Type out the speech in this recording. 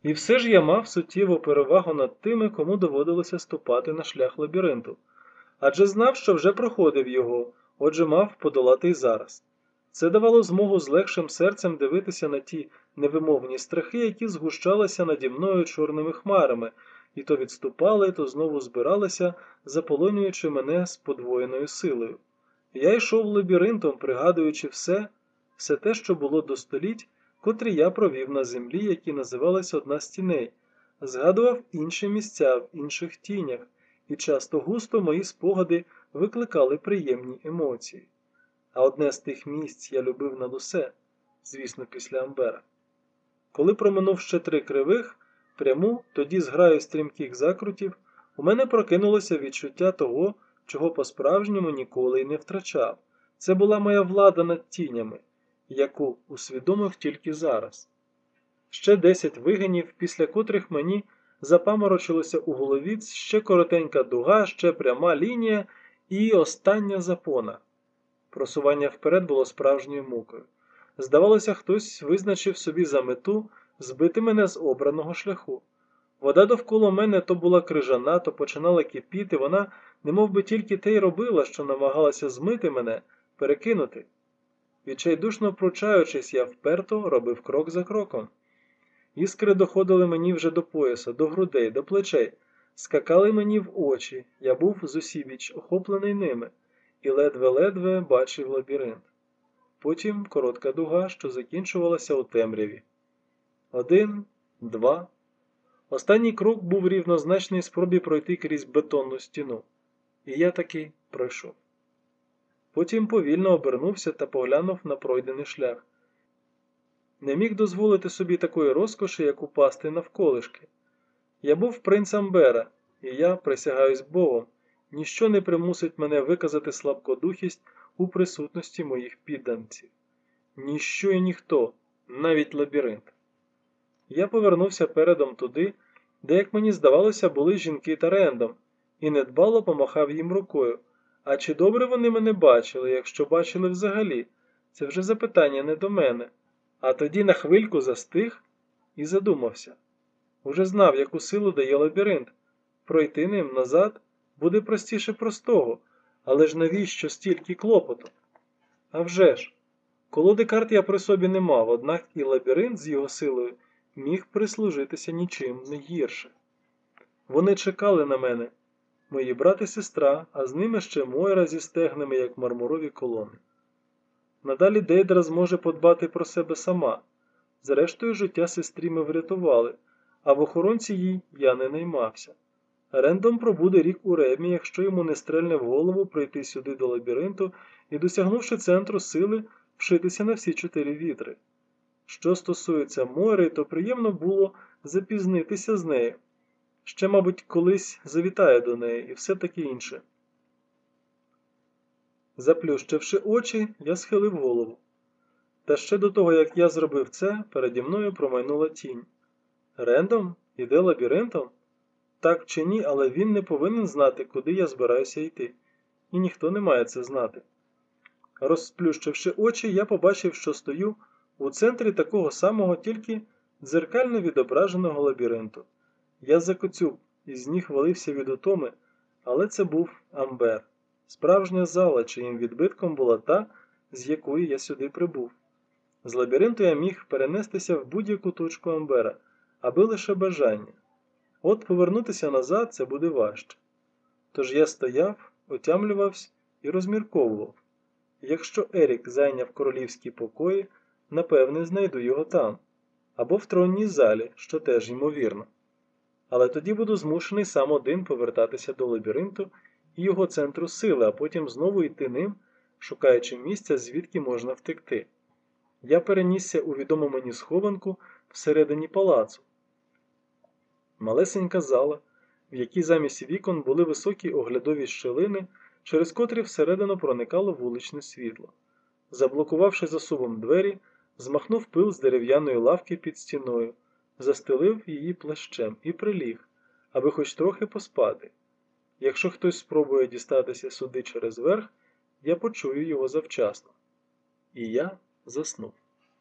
І все ж я мав суттєву перевагу над тими, кому доводилося ступати на шлях лабіринту. Адже знав, що вже проходив його, отже мав подолати й зараз. Це давало змогу з легшим серцем дивитися на ті невимовні страхи, які згущалися наді мною чорними хмарами, і то відступали, то знову збиралися, заполонюючи мене з подвоєною силою. Я йшов лабіринтом, пригадуючи все те, що було до століть, котрі я провів на землі, які називались одна з тіней, згадував інші місця в інших тінях, і часто густо мої спогади викликали приємні емоції. А одне з тих місць я любив над усе, звісно, після Амбера. Коли проминув ще 3 кривих, пряму, тоді з граю стрімких закрутів, у мене прокинулося відчуття того, чого по-справжньому ніколи й не втрачав. Це була моя влада над тінями, яку усвідомив тільки зараз. Ще 10 вигинів, після котрих мені запаморочилося у голові ще коротенька дуга, ще пряма лінія і остання запона. Просування вперед було справжньою мукою. Здавалося, хтось визначив собі за мету збити мене з обраного шляху. Вода довкола мене то була крижана, то починала кипіти, вона немовби тільки те й робила, що намагалася змити мене, перекинути. Відчайдушно пручаючись, я вперто робив крок за кроком. Іскри доходили мені вже до пояса, до грудей, до плечей, скакали мені в очі, я був зусібіч охоплений ними, і ледве-ледве бачив лабіринт. Потім коротка дуга, що закінчувалася у темряві. 1, 2. Останній крок був рівнозначний спробі пройти крізь бетонну стіну. І я таки пройшов. Потім повільно обернувся та поглянув на пройдений шлях. Не міг дозволити собі такої розкоші, як упасти навколишки. Я був принц Амбера, і я, присягаюсь Богом, ніщо не примусить мене виказати слабкодухість у присутності моїх підданців. Ніщо і ніхто, навіть лабіринт. Я повернувся передом туди, де, як мені здавалося, були жінки та рендом, і недбало помахав їм рукою. А чи добре вони мене бачили, якщо бачили взагалі? Це вже запитання не до мене. А тоді на хвильку застиг і задумався. Уже знав, яку силу дає лабіринт. Пройти ним назад буде простіше простого, але ж навіщо стільки клопоту? А вже ж, колоди карт я при собі не мав, однак і лабіринт з його силою міг прислужитися нічим не гірше. Вони чекали на мене, мої брат і сестра, а з ними ще Мойра зі стегнами, як мармурові колони. Надалі Дейдра зможе подбати про себе сама. Зрештою, життя сестрі ми врятували, а в охоронці їй я не наймався. Рендом пробуде рік у Ремі, якщо йому не стрельне в голову прийти сюди до лабіринту і, досягнувши центру сили, вшитися на всі 4 вітри. Що стосується Мойри, то приємно було запізнитися з нею. Ще, мабуть, колись завітаю до неї і все таке інше. Заплющивши очі, я схилив голову. Та ще до того, як я зробив це, переді мною промайнула тінь. Рендом? Іде лабіринтом? Так чи ні, але він не повинен знати, куди я збираюся йти. І ніхто не має це знати. Розплющивши очі, я побачив, що стою у центрі такого самого, тільки дзеркально відображеного лабіринту. Я закоцюб, із ніг валився від утоми, але це був Амбер. Справжня зала, чиїм відбитком була та, з якої я сюди прибув. З лабіринту я міг перенестися в будь-яку точку Амбера, аби лише бажання. От повернутися назад це буде важче. Тож я стояв, отямлювався і розмірковував. Якщо Ерік зайняв королівські покої, напевне, знайду його там. Або в тронній залі, що теж ймовірно. Але тоді буду змушений сам один повертатися до лабіринту і його центру сили, а потім знову йти ним, шукаючи місця, звідки можна втекти. Я перенісся у відому мені схованку всередині палацу. Малесенька зала, в якій замість вікон були високі оглядові щілини, через котрі всередину проникало вуличне світло. Заблокувавши засувом двері, змахнув пил з дерев'яної лавки під стіною, застелив її плащем і приліг, аби хоч трохи поспати. Якщо хтось спробує дістатися сюди через верх, я почую його завчасно. І я заснув.